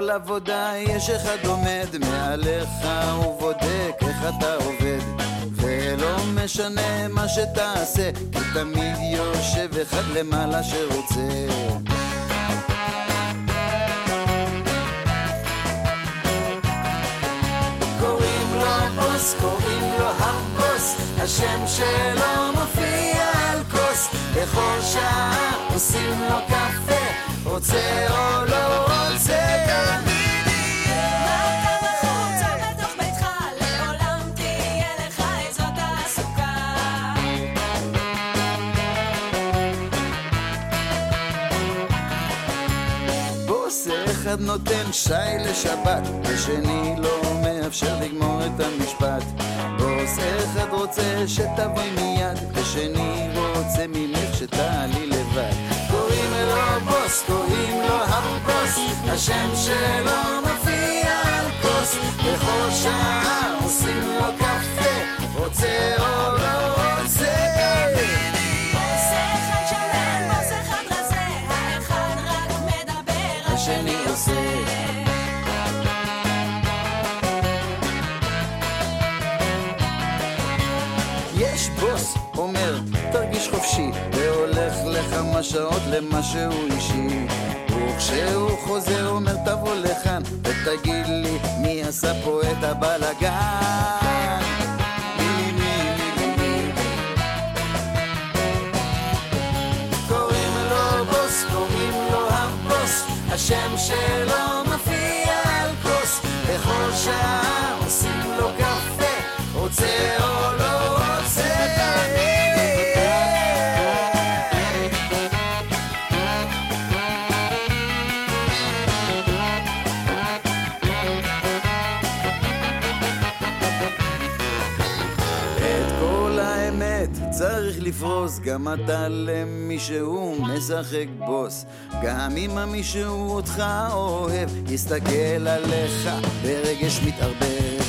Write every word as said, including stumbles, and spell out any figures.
בכל עבודה יש אחד עומד מעליך ובודק איך אתה עובד, ולא משנה מה שתעשה, כי תמיד יושב אחד למעלה שרוצה. קוראים לו בוס, קוראים לו הבוס, השם שלו מופיע על כוס, בכל שעה עושים לו קפה, רוצה או לא רוצה. אחד נותן שי לשבת, השני לא מאפשר לגמור את המשפט. בוס אחד רוצה שתבואי מיד, השני רוצה ממך שתעלי לבד. קוראים לו בוס, קוראים לו הבוס, השם שלו מופיע על כוס, בכל שעה עושים לו קפה, רוצה או לא רוצה. השני עושה. יש בוס אומר תרגיש חופשי, והולך לכמה שעות למשהו אישי, וכשהוא חוזר אומר תבוא לכאן ותגיד לי מי עשה פה את הבלגן. קוראים לו בוס, קוראים לו הבוס, השם שלו מופיע על כוס, בכל שעה עושים לו קפה, רוצה או לא רוצה. את כל האמת צריך לפרוס, גם אתה למישהו משחק בוס, גם אם מישהו אותך אוהב, יסתכל עליך ברגש מתערבב.